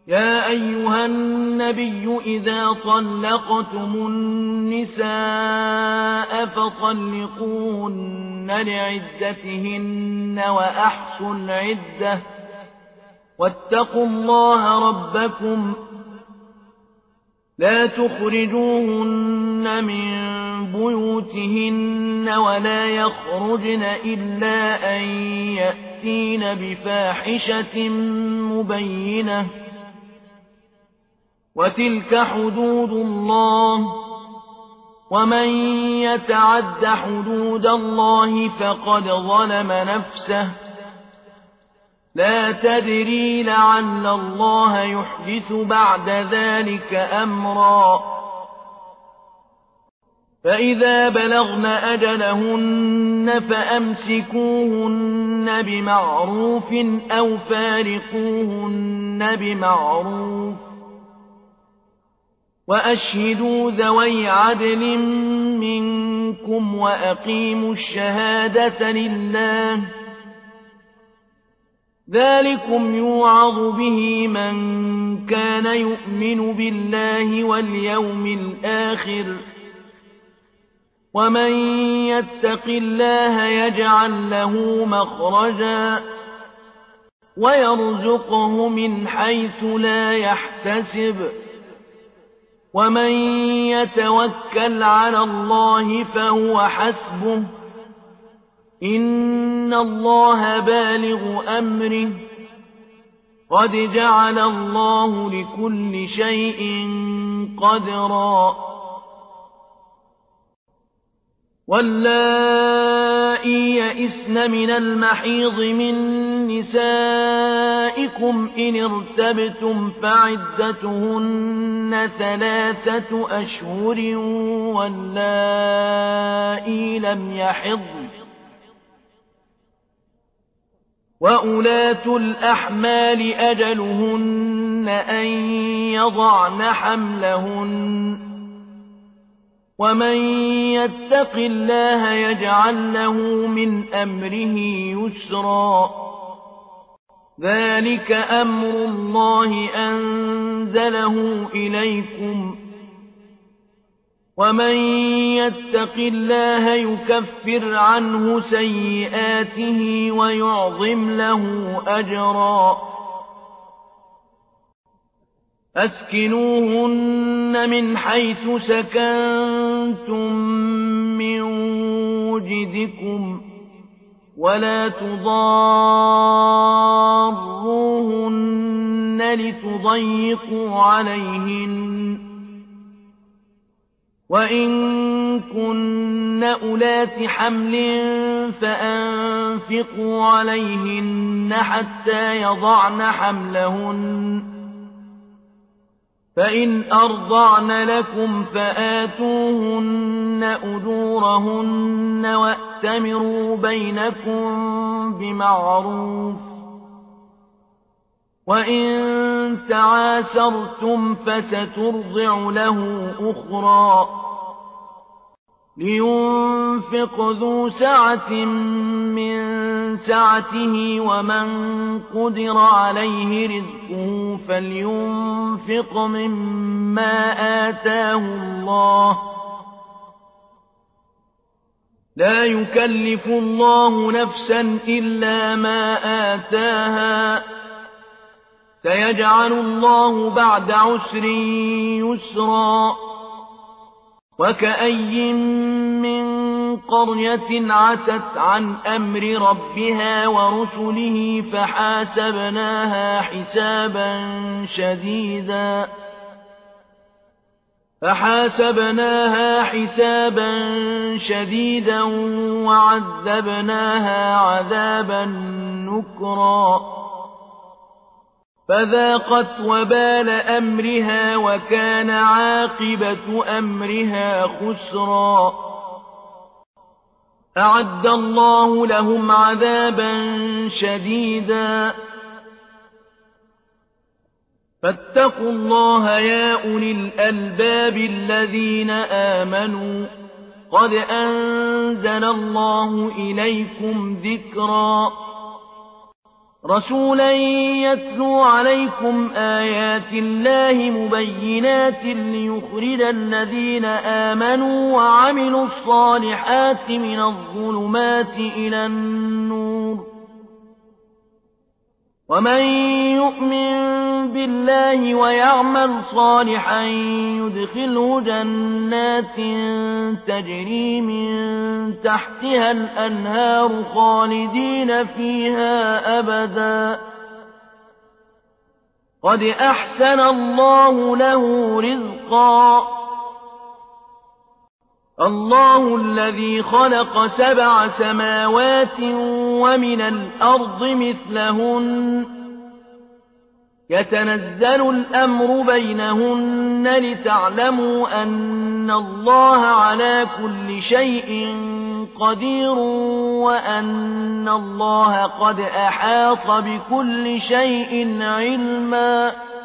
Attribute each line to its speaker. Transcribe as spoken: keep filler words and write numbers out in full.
Speaker 1: يا أيها النبي إذا طلقتم النساء فطلقوهن لعدتهن وأحصوا العدة واتقوا الله ربكم لا تخرجوهن من بيوتهن ولا يخرجن إلا أن يأتين بفاحشة مبينة وتلك حدود الله ومن يتعد حدود الله فقد ظلم نفسه لا تدري لعل الله يحدث بعد ذلك أمرا فإذا بلغن أجلهن فأمسكوهن بمعروف أو فارقوهن بمعروف وأشهدوا ذوي عدل منكم وأقيموا الشهادة لله ذلكم يوعظ به من كان يؤمن بالله واليوم الآخر ومن يتق الله يجعل له مخرجا ويرزقه من حيث لا يحتسب ومن يتوكل على الله فهو حسبه إن الله بالغ أمره قد جعل الله لكل شيء قدرا واللائي يئسن من المحيض من نسائكم إن ارتبتم فعدتهن ثلاثة أشهر واللائي لم يحضن وأولاة الأحمال أجلهن أن يضعن حملهن ومن يتق الله يجعل له من أمره يسرا ذلك أمر الله أنزله إليكم ومن يتق الله يكفر عنه سيئاته ويعظم له أجرا أسكنوهن من حيث سكنتم من وجدكم ولا تضاروهن لتضيقوا عليهن وإن كن أولات حمل فأنفقوا عليهن حتى يضعن حملهن فإن أرضعن لكم فآتوهن أجورهن وأتمروا بينكم بمعروف وإن تعاسرتم فسترضع له أخرى لينفق ذو سعة من سعته ومن قدر عليه رزقه فلينفق مما آتاه الله لا يكلف الله نفسا إلا ما آتاها سيجعل الله بعد عسر يسرا وكأي من قرية عتت عن أمر ربها ورسله فحاسبناها حسابا شديدا فحاسبناها حسابا شديدا وعذبناها عذابا نكرا فذاقت وبال أمرها وكان عاقبة أمرها خسرا أعد الله لهم عذابا شديدا فاتقوا الله يا أولي الألباب الذين آمنوا قد أنزل الله إليكم ذكرا رَسُولًا يَتْلُو عَلَيْكُمْ آيَاتِ اللَّهِ مُبَيِّنَاتٍ لِّيُخْرِجَ الَّذِينَ آمَنُوا وَعَمِلُوا الصَّالِحَاتِ مِنَ الظُّلُمَاتِ إِلَى النُّورِ ۚ وَمَن يُؤْمِن بِاللَّهِ وَيَعْمَلْ صَالِحًا يُدْخِلْهُ جَنَّاتٍ تَجْرِي مِن تَحْتِهَا الْأَنْهَارُ خَالِدِينَ فِيهَا أَبَدًا ۖ قَدْ أَحْسَنَ اللَّهُ لَهُ رِزْقًا. اللَّهُ الَّذِي خَلَقَ سَبْعَ سَمَاوَاتٍ وَمِنَ الْأَرْضِ مِثْلَهُنَّ ۚ يَتَنَزَّلُ الْأَمْرُ بَيْنَهُنَّ لِتَعْلَمُوا أَنَّ اللَّهَ عَلَىٰ كُلِّ شَيْءٍ قَدِيرٌ وَأَنَّ اللَّهَ قَدْ أَحَاطَ بِكُلِّ شَيْءٍ عِلْمًا.